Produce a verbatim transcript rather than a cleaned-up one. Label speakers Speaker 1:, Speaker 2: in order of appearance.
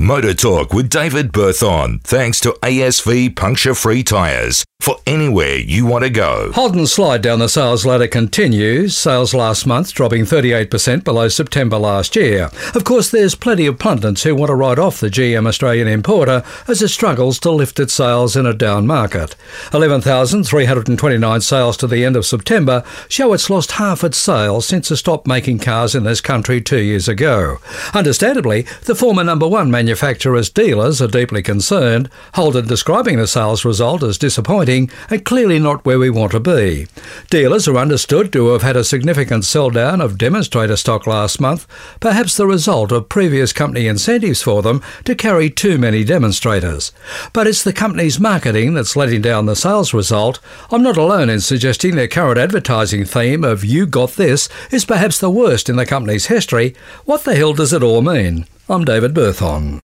Speaker 1: Motor Talk with David Berthon, thanks to A S V puncture-free tyres for anywhere you want to go.
Speaker 2: Holden slide down the sales ladder continues, sales last month dropping thirty-eight percent below September last year. Of course, there's plenty of pundits who want to write off the G M Australian importer as it struggles to lift its sales in a down market. eleven thousand three hundred twenty-nine sales to the end of September show it's lost half its sales since it stopped making cars in this country two years ago. Understandably, the former number one manufacturer's dealers are deeply concerned, Holden describing the sales result as disappointing and clearly not where we want to be. Dealers are understood to have had a significant sell-down of demonstrator stock last month, perhaps the result of previous company incentives for them to carry too many demonstrators. But it's the company's marketing that's letting down the sales result. I'm not alone in suggesting their current advertising theme of "You got this" is perhaps the worst in the company's history. What the hell does it all mean? I'm David Berthon.